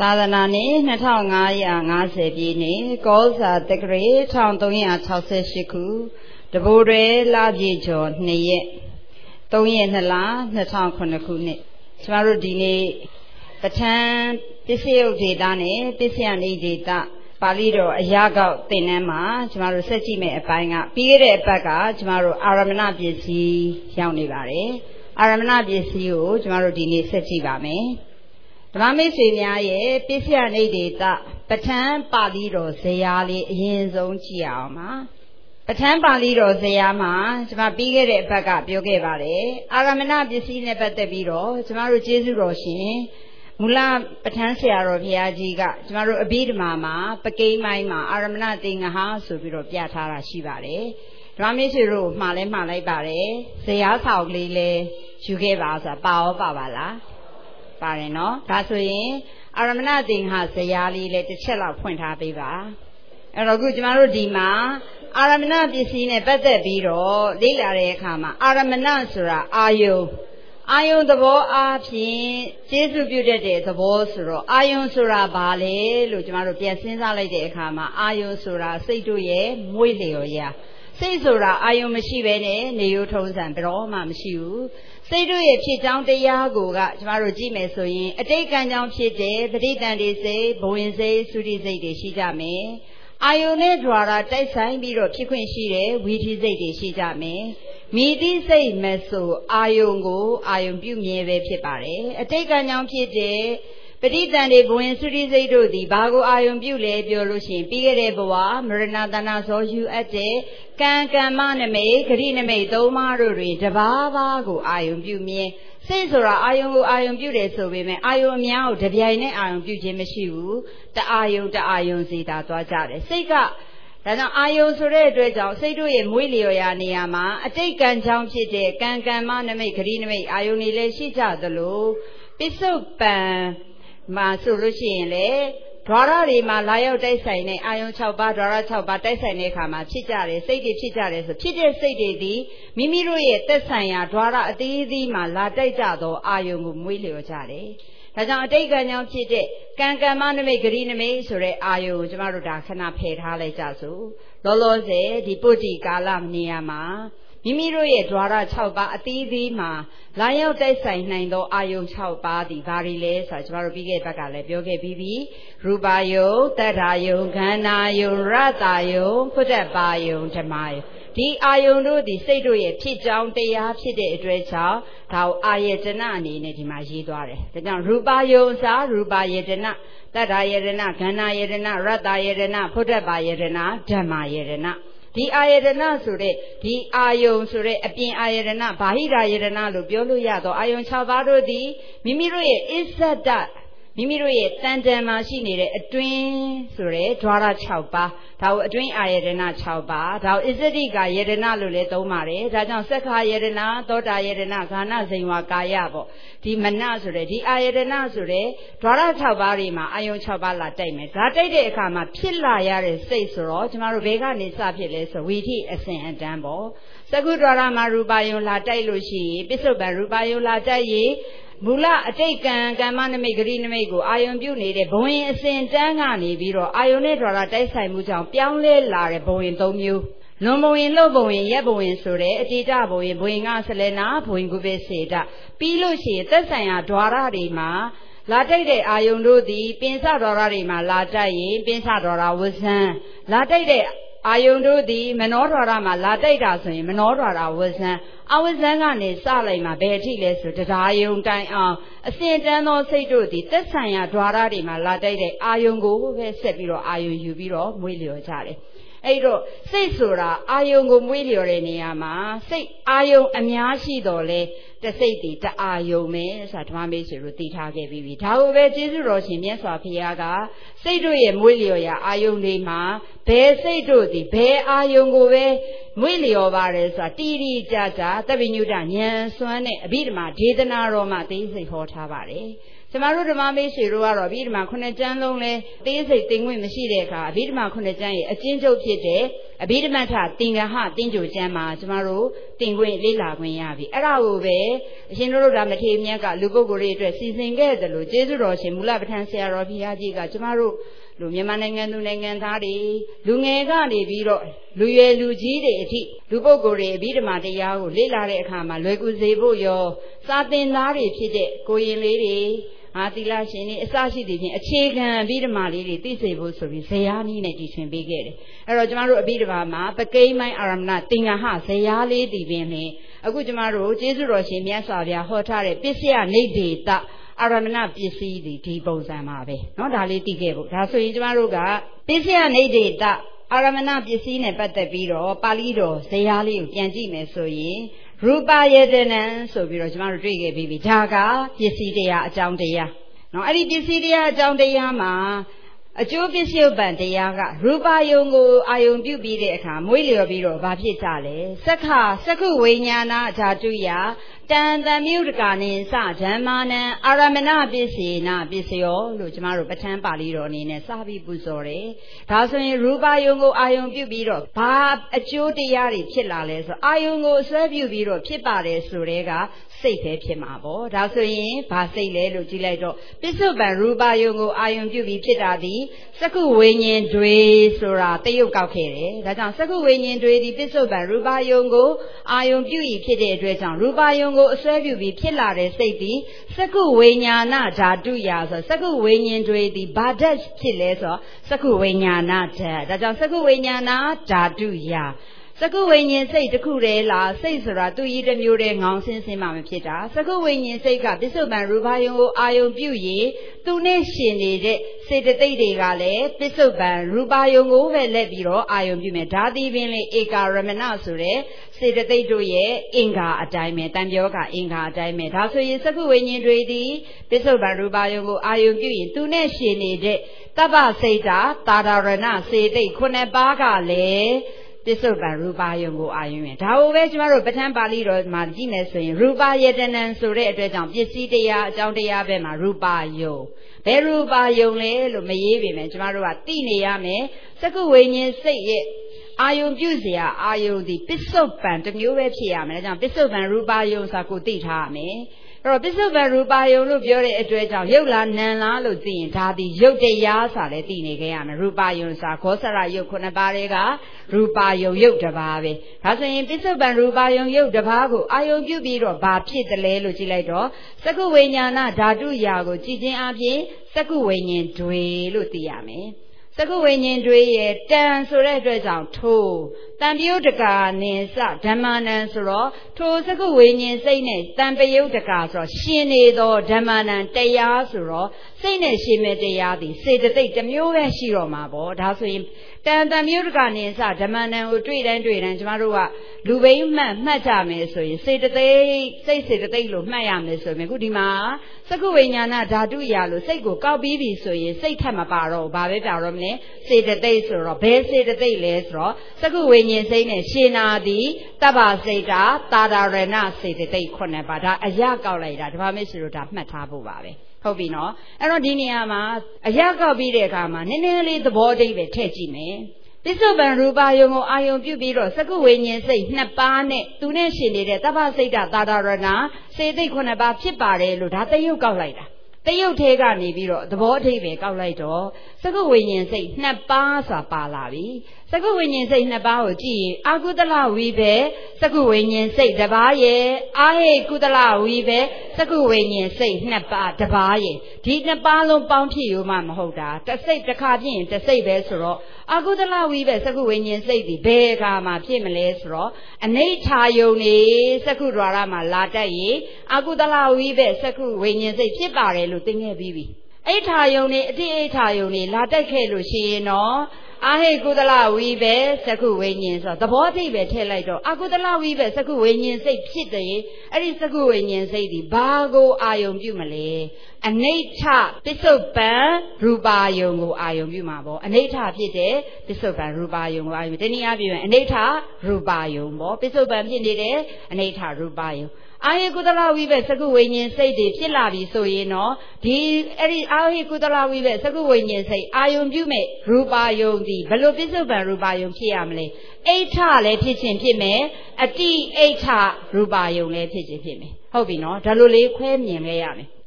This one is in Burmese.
သာသနာနှစ်2550ပြည့်နှစ်ကောဇာတက္ကရာ1368ခုတဘိုးတွေလပြည့်ကျော်2ရက်3ရက်2လ2009ခုနှစ်ကျမတို့ဒီနေ့ပဋ္ဌာန်းပစ္စယုတ်ဒေတာနဲ့ပစ္စယနိဒေတာပါဠိတော်အရာကောက်သင်တန်းမှာကျမတို့ဆက်ကြည့်မယ့်အပိုင်းကပြီးခဲ့တဲ့အပတ်ကကျမတို့အာရမဏပစ္စည်းရောက်နေပါတယ်အာရမဏပစ္စည်းကိုကျမတို့ဒီနေ့ဆက်ကြည့်ပါမယ်ဓမ္မမိတ်ဆွေများရဲ့ပစ္စယနိဒေတာပဋ္ဌာန်းပါဠိတော်ဇယားလေးအရင်ဆုံးကြည့်အောင်ပါပဋ္ဌာန်းပါဠိတော်ဇယားမှာကျမပြီးခဲ့တဲ့အပတ်ကပြောခဲ့ပါတယ်အာရမဏပစ္စည်းနဲ့ပတ်သက်ပြီးတော့ကျမတို့ကျေးဇူးတော်ရှင်မူလပဋ္ဌာန်းဆရာတော်ဘုရားကြီးကကျမတို့အဘိဓမ္မာမှာပကိန်းပိုင်းမှာအာရမဏသင်္ဃဟဆိုပြီးတော့ပြထားတာရှိပါတယ်ဓမ္မမိတ်ဆွေတို့မှာလည်းမှာလိုက်ပါတယ်ဇယားဆောင်ကလေးလည်းယူခဲ့ပါဆိုတာပါရောပါပါလားပါတယ်နော်ဒါဆိုရင်အာရမဏသင်္ဃဇယားလေးလည်းတစ်ချက်လောက်ဖွင့်ထားပေးပါအဲ့တော့အခုကျမတို့ဒီမှာအာရမဏပစ္စည်းနဲ့ပတ်သက်ပြီးတော့လေ့လာတဲ့အခါမှာအာရမဏဆိုတာအာယုံသဘောအားဖြင့်ကျေစုပြုတတ်တဲ့သဘောဆိုတော့အာယုံဆိုတာဘာလဲလို့ကျမတို့ပြန်စဉ်းစားလိုက်တဲ့အခါမှာအာယုံဆိုတာစိတ်တို့ရဲ့မွေးလျော်ရာစိတ်ဆိုတာအာယုံမရှိဘဲနဲ့နေရိုးထုံးစံဘယ်တော့မှမရှိဘူးစိတ်တို့ရဲ့ဖြစ်ကြောင်းတရားကိုကကျမတို့ကြည့်မယ်ဆိုရင်အတိတ်ကံကြောင့်ဖြစ်တဲ့ပဋိသန္ဓေစိတ်ဘဝင်စိတ်သုတိစိတ်တွေရှိကြမယ်အာယုန်နဲ့ द्वार တိုက်ဆိုင်ပြီးတော့ဖြစ်ခွင့်ရှိတဲ့ဝီထိစိတ်တွေရှိကြမယ်မိတိစိတ်မဆိုအာယုန်ကိုအာယုန်ပြုမြဲပဲဖြစ်ပါတယ်အတိတ်ကံကြောင့်ဖြစ်တဲ့ပဋိသန္ဓေဘဝင်သုတိစိတ်တို့သည်ဘာကိုအာယုန်ပြုလဲပြောလို့ရှိရင်ပြီးခဲ့တဲ့ဘဝမရဏတဏ္ဍသောယူအပ်တဲ့ကံကမ္မနမိတ်ဂရိနမိတ်သုံးပါးတို့တွင်တဘာဘာကိုအာယုန်ပြုမြဲစိတ်ဆိုတာအာယုံကိုအာယုံပြုတယ်ဆိုပေမဲ့အာယုံအများကိုတပြိုင်နဲ့အာယုံပြုခြင်းမရှိဘူးတအာယုံစီတာသွားကြတယ်စိတ်ကဒါကြောင့်အာယုံဆိုတဲ့အတွက်ကြောင့်စိတ်တို့ရဲ့မွေးလျော်ရာနေရာမှာအတိတ်ကံကြောင့်ဖြစ်တဲ့ကံကမ္မနမိတ်ဂရိနမိတ်အာယုံတွေလည်းရှိကြသလိုပစ္စုပန်မှာဆိုလို့ရှိရင်လေဓာရတွေမှာလာရောက်တိုက်ဆိုင်တဲ့အာယုံ6ပါးဓာရ6ပါးတိုက်ဆိုင်တဲ့အခါမှာဖြစ်ကြတယ်စိတ်တွေဖြစ်ကြတယ်ဆိုဖြစ်တဲ့စိတ်တွေဒီမိမိတို့ရဲ့သက်ဆိုင်ရာဓာရအသီးသီးမှာလာတိုက်ကြသောအာယုံကိုမွေးလျော်ကြတယ်ဒါကြောင့်အတိတ်ကံကြောင့်ဖြစ်တဲ့ကံကမ္မနမိတ်ဂရိနမိတ်ဆိုတဲ့အာယုံကိုကျမတို့ဒါခဏဖယ်ထားလိုက်ကြစို့လောလောဆယ်ဒီပုတ္တိကာလနေရာမှာမိမိတို့ရဲ့ဓာရ6ပါးအသီးသီးမှာလာရောက်တိုက်ဆိုင်နိုင်သောအာယုံ6ပါးသည်ဘာတွေလဲဆိုတာကျမတို့ပြီးခဲ့တဲ့ဘက်ကလည်းပြောခဲ့ပြီးပြီရူပယုံသတ္ထာယုံခန္ဓာယုံရတ္တယုံဖုဒ္ဓပါယုံဓမ္မယုံဒီအာယုံတို့သည်စိတ်တို့ရဲ့ဖြစ်ကြောင်းတရားဖြစ်တဲ့အတွက်ကြောင့်ဒါကိုအာယတနာအနေနဲ့ဒီမှာရေးသွားတယ်ဒါကြောင့်ရူပယုံစာရူပယတနာသတ္ထာယတနာခန္ဓာယတနာရတ္တယတနာဖုဒ္ဓပါယတနာဓမ္မယတနာဒီအာယတနာဆိုတဲ့ဒီအာယုံဆိုတဲ့အပြင်အာယတနာဘာဟိရာယတနာလို့ပြောလို့ရတော့အာယုံ6ပါးတို့သည်မိမိတို့ရဲ့အစ္ဆဒမိမိတို့ရဲ့တန်တန်မှာရှိနေတဲ့အတွင်းဆိုတဲ့ဓာရ6ပါးဒါကိုအတွင်းအာယတနာ6ပါးဒါကိုအစ္ဆတိကာယတနာလို့လည်းသုံးပါတယ်ဒါကြောင့်သက္ခာယတနာသောတာယတနာဂာနဇိမ်ဝါကာယပေါ့ဒီမနဆိုတဲ့ဒီအာယတနာဆိုတဲ့ဓာရ6ပါးတွေမှာအာယုံ6ပါးလာတိုက်မယ်ဒါတိုက်တဲ့အခါမှာဖြစ်လာရတဲ့စိတ်ဆိုတော့ကျမတို့ဘယ်ကနေစဖြစ်လဲဆိုဝီထိအစဉ်အတန်းပေါ့သကုဒ္ဒရာမှာရူပယုံလာတိုက်လို့ရှိရင်ပစ္စုပန်ရူပယုံလာတိုက်ရင်မူလအတိတ်ကံကမ္မနမိတ်ဂရိနမိတ်ကိုအာယုံပြုနေတဲ့ဘဝင်အစဉ်တန်းကနေပြီးတော့အာယုံနဲ့ဓာရတိုက်ဆိုင်မှုကြောင့်ပြောင်းလဲလာတဲ့ဘဝင်၃မျိုးလွန်ဘဝင်လှုပ်ဘဝင်ရက်ဘဝင်ဆိုတဲ့အတိတဘဝင်ဘဝင်ကဆလနာဘဝင်ကုပေစေတပြီးလို့ရှိရင်သက်ဆိုင်ရာဓာရတွေမှာလာတိုက်တဲ့အာယုံတို့သည်ပင်စဓာရတွေမှာလာတိုက်ရင်ပင်စဓာရဝဇံလာတိုက်တဲ့အာယုံတို့သည်မနောဓာရမှာလာတိုက်တာဆိုရင်မနောဓာရဝဇံအဝဇံကနေစလိုက်မှာဘယ်အထိလဲဆိုတရားယုံတိုင်အောင်အစဉ်တန်းသောစိတ်တို့သည်သက်ဆိုင်ရာဓာရတွေမှာလာတိုက်တဲ့အာယုံကိုပဲဆက်ပြီးတော့အာယုံယူပြီးတော့မွေးလျော်ကြတယ်အဲ့တော့စိတ်ဆိုတာအာယုံကိုမွေးလျော်တဲ့နေရာမှာစိတ်အာယုံအများရှိတော့လေတစိတ်တည်တအာယုံပဲဆိုတာဓမ္မမေ့ဆွေတို့သိထားခဲ့ပြီးပြီဒါကိုပဲကျေးဇူးတော်ရှင်မြတ်စွာဘုရားကစိတ်တို့ရဲ့မွေးလျော်ရာအာယုံတွေမှာဘယ်စိတ်တို့သည်ဘယ်အာယုံကိုပဲမွေးလျော်ပါတယ်ဆိုတာတိတိကျကျသဗ္ဗညုတဉာဏ်စွမ်းတဲ့အဘိဓမ္မာဒေသနာတော်မှာသိစိတ်ဟောထားပါတယ်ကျမတို့ဓမ္မမေ့ဆွေတို့ကတော့အဘိဓမ္မာ9ကျမ်းလုံးလဲသိစိတ်သိငွင့်မရှိတဲ့အခါအဘိဓမ္မာ9ကျမ်းရဲ့အကျဉ်းချုပ်ဖြစ်တဲ့အဘိဓမ္မထသင်္ကဟသင်္ကြိုကျမ်းမှာကျမတို့သင်ခွင့်လေ့လာခွင့်ရပြီအဲ့ဒါကိုပဲအရှင်တို့ဒါမထေရမြတ်ကလူပုဂ္ဂိုလ်တွေအတွက်စီစဉ်ခဲ့တယ်လို့ကျေးဇူးတော်ရှင်မူလပဋ္ဌာန်းဆရာတော်ဘုရားကြီးကကျမတို့လူမြန်မာနိုင်ငံသူနိုင်ငံသားတွေလူငယ်ကနေပြီးတော့လူရွယ်လူကြီးတွေအထိလူပုဂ္ဂိုလ်တွေအဘိဓမ္မာတရားကိုလေ့လာတဲ့အခါမှာလွယ်ကူစေဖို့ရောစာသင်သားတွေဖြစ်တဲ့ကိုရင်လေးတွေသီလရှင်တွေအစရှိသဖြင့်အခြေခံအဘိဓမ္မာလေးတွေသိစေဖို့ဆိုပြီးဇယားနည်းနဲ့တည်ထွင်ပေးခဲ့တယ်အဲ့တော့ကျမတို့အဘိဓမ္မာမှာပကိန်းပိုင်းအာရမဏသင်္ကဟဇယားလေးတည်ပင်နေအခုကျမတို့ကျေးဇူးတော်ရှင်မြတ်စွာဘုရားဟောထားတဲ့ပစ္စယနိဒေတအာရမဏပစ္စည်းဒီပုံစံပါပဲเนาะဒါလေးသိခဲ့ဖို့ဒါဆိုရင်ကျမတို့ကပစ္စယနိဒေတအာရမဏပစ္စည်းနဲ့ပတ်သက်ပြီးတော့ပါဠိတော်ဇယားလေးကိုပြန်ကြည့်မယ်ဆိုရင်ရူပယတနံဆိုပြီးတော့ကျမတို့တွေ့ခဲ့ပြီးပြီဒါကပစ္စည်းတရားအကြောင်းတရားနော်အဲ့ဒီပစ္စည်းတရားအကြောင်းတရားမှာအကျိုးပစ္စုပန်တရားကရူပယုံကိုအာယုံပြုပြီးတဲ့အခါမွေးလျော်ပြီးတော့ဘာဖြစ်ကြလဲစက္ခုဝိညာဏဓာတုယတန်တမြုတကာနိစဓမ္မာနံအာရမဏပစ္စေနပစ္စယောလို့ကျမတို့ပဋ္ဌာန်းပါဠိတော်အနေနဲ့စပြီးပူဇော်တယ်ဒါဆိုရင်ရူပယုံကိုအာယုံပြုပြီးတော့ဘာအကျိုးတရားတွေဖြစ်လာလဲဆိုအာယုံကိုအစွဲပြုပြီးတော့ဖြစ်ပါတယ်ဆိုတဲ့ကစိတ်ပဲဖြစ်မှာပေါ့ဒါဆိုရင်ဘာစိတ်လဲလို့ကြည့်လိုက်တော့ပစ္စုပန်ရူပယုံကိုအာယုံပြုပြီးဖြစ်တာဒီစက္ခုဝိညာဉ်တွေဆိုတာတရုပ်ကောက်ခဲ့တယ်ဒါကြောင့်စက္ခုဝိညာဉ်တွေဒီပစ္စုပန်ရူပယုံကိုအာယုံပြုပြီးဖြစ်တဲ့အတွက်ကြောင့်ရူပယုံကိုအစွဲပြုပြီးဖြစ်လာတဲ့စိတ်ဒီစက္ခုဝိညာဏဓာတုယဆိုစက္ခုဝိညာဉ်တွေဒီဘာဓာတ်ဖြစ်လဲဆိုစက္ခုဝိညာဏဓာတ်ဒါကြောင့်စက္ခုဝိညာဏဓာတုယစက္ခုဝိညာဉ်စိတ်တစ်ခုတည်းလားစိတ်ဆိုတာသူကြီးတစ်မျိုးတည်းငောင်ဆင်းဆင်းမှမဖြစ်တာစက္ခုဝိညာဉ်စိတ်ကပစ္စုပန်ရူပယုံကိုအာယုံပြုရင်သူနဲ့ရှင်နေတဲ့စေတသိက်တွေကလည်းပစ္စုပန်ရူပယုံကိုပဲလက်ပြီးတော့အာယုံပြုမယ်ဒါသည်ပင်လေဧကာရမဏဆိုတဲ့စေတသိက်တို့ရဲ့အင်္ဂါအတိုင်းပဲတန်ပြောကအင်္ဂါအတိုင်းပဲဒါဆိုရင်စက္ခုဝိညာဉ်တွေသည်ပစ္စုပန်ရူပယုံကိုအာယုံပြုရင်သူနဲ့ရှင်နေတဲ့တပ္ပစိတ်တာသာဒရဏစေတိတ်9ပါးကလည်းပစ္စုပန်ရူပယုံကိုအာယုံရင်ဒါကိုပဲကျမတို့ပဋ္ဌာန်းပါဠိတော်မှာကြည့်မယ်ဆိုရင်ရူပယတနံဆိုတဲ့အတွက်ကြောင့်ပစ္စည်းတရားအကြောင်းတရားပဲမှာရူပယုံဘယ်ရူပယုံလဲလို့မရေးပေမဲ့ကျမတို့ကသိနေရမယ်စက္ခုဝိညာဉ်စိတ်ရဲ့အာယုံပြုเสียအာယုံဒီပစ္စုပန်တစ်မျိုးပဲဖြစ်ရမယ်ဒါကြောင့်ပစ္စုပန်ရူပယုံဆိုတာကိုသိထားရမယ်အဲ့တော့ပစ္စုပန်ရူပယုံလို့ပြောတဲ့အတွက်ကြောင့်ရုပ်လားနာမ်လားလို့သိရင်ဒါဒီရုပ်တရားဆိုတာလည်းသိနေခဲ့ရမယ်ရူပယုံဆိုတာခောစရရုပ်9ပါးတွေကရူပယုံရုပ်တစ်ပါးပဲဒါဆိုရင်ပစ္စုပန်ရူပယုံရုပ်တစ်ပါးကိုအာယုံပြုပြီးတော့ဘာဖြစ်တယ်လဲလို့ကြည့်လိုက်တော့စက္ခုဝိညာဏဓာတုရာကိုကြည်ခြင်းအပြင်စက္ခုဝိညာဉ်တွေလို့သိရမယ်စက္ခုဝိညာဉ်တွေရဲ့တန်ဆိုတဲ့အတွက်ကြောင့်ထိုတံပယုတ်တကာနိစဓမ္မာနံဆိုတော့ထိုစက္ခုဝိညာဉ်စိတ်နဲ့တံပယုတ်တကာဆိုတော့ရှင်နေသောဓမ္မာနံတရားဆိုတော့စိတ်နဲ့ရှင်မဲ့တရားသည်စေတသိက်တစ်မျိုးပဲရှိတော့မှာပေါ့ဒါဆိုရင်တံပယုတ်တကာနိစဓမ္မာနံကိုတွေ့တိုင်းကျမတို့ကလူဘိန်းမှတ်ကြမယ်ဆိုရင်စေတသိက်စိတ်စေတသိက်လို့မှတ်ရမယ်ဆိုရင်ခုဒီမှာစက္ခုဝိညာဏဓာတုရာလို့စိတ်ကိုကောက်ပြီးပြီဆိုရင်စိတ်ထက်မပါတော့ဘူးဘာပဲပြောတော့မလဲစေတသိက်ဆိုတော့ဘယ်စေတသိက်လဲဆိုတော့စက္ခုဝိညာဉ်စိတ်နဲ့ရှင်နာသည်တပ္ပစိတ်တာသာဒရဏစေတသိက်9ပါးဒါအရကောက်လိုက်တာဒါပါမေဆိုတော့ဒါမှတ်ထားဖို့ပါပဲဟုတ်ပြီနော်အဲ့တော့ဒီနေရာမှာအရကောက်ပြီးတဲ့အခါမှာနည်းနည်းလေးသဘောအဓိပ္ပာယ်ထည့်ကြည့်မယ်ပစ္စုပန်ရူပယုံကိုအာယုံပြုပြီးတော့စက္ခုဝိညာဉ်စိတ်2ပါးနဲ့သူနဲ့ရှင်နေတဲ့တပ္ပစိတ်တာသာဒရဏစေတိတ်9ပါးဖြစ်ပါတယ်လို့ဒါတရုပ်ကောက်လိုက်တာတရုပ်ထဲကနေပြီးတော့သဘောအဓိပ္ပာယ်ကောက်လိုက်တော့စက္ခုဝိညာဉ်စိတ်2ပါးဆိုတာပါလာပြီစက္ခုဝိညာဉ်စိတ်2ပါးကိုကြည့်ရင်အာကုသလဝိဘေစက္ခုဝိညာဉ်စိတ်တစ်ပါးရဲ့အာဟိကုသလဝိဘေစက္ခုဝိညာဉ်စိတ်2ပါးတစ်ပါးရဲ့ဒီ2ပါးလုံးပေါင်းဖြစ်ရောမှမဟုတ်တာတစ်စိတ်တစ်ခါဖြစ်ရင်တစ်စိတ်ပဲဆိုတော့အာကုသလဝိဘေစက္ခုဝိညာဉ်စိတ်ဒီဘယ်အခါမှဖြစ်မလဲဆိုတော့အနိဋ္ဌာယုံနေစက္ခုဒွါရမှာလာတတ်ရင်အာကုသလဝိဘေစက္ခုဝိညာဉ်စိတ်ဖြစ်ပါတယ်လို့သိခဲ့ပြီးပြီအိဋ္ဌာယုံနေအတိအိဋ္ဌာယုံနေလာတက်ခဲ့လို့ရှိရင်တော့အာဟိကုသလဝိဘေစက္ခုဝိညာဉ်ဆိုသဘောသိပဲထည့်လိုက်တော့အာကုသလဝိဘေစက္ခုဝိညာဉ်စိတ်ဖြစ်တယ်အဲ့ဒီစက္ခုဝိညာဉ်စိတ်ဒီဘာကိုအာယုံပြုမလဲအနိဋ္ဌပစ္စုပန်ရူပါယုံကိုအာယုံပြုမှာပေါ့အနိဋ္ဌဖြစ်တဲ့ပစ္စုပန်ရူပါယုံကိုအာယုံတနည်းအားဖြင့်အနိဋ္ဌရူပါယုံပေါ့ပစ္စုပန်ဖြစ်နေတဲ့အနိဋ္ဌရူပါယုံအာဟိကုသလဝိဘက်သကုဝိညာဉ်စိတ်တွေဖြစ်လာပြီဆိုရင်တော့ဒီအဲ့ဒီအာဟိကုသလဝိဘက်သကုဝိညာဉ်စိတ်အာယုံပြုမဲ့ရူပါယုံဒီဘလို့ပြစ္ဆုတ်ပံရူပါယုံဖြစ်ရမလဲအိဋ္ဌလည်းဖြစ်ခြင်းဖြစ်မယ်အတိအိဋ္ဌရူပါယုံလည်းဖြစ်ခြင်းဖြစ်မယ်ဟုတ်ပြီနော်ဒါလိုလေးခွဲမြင်လဲရမယ်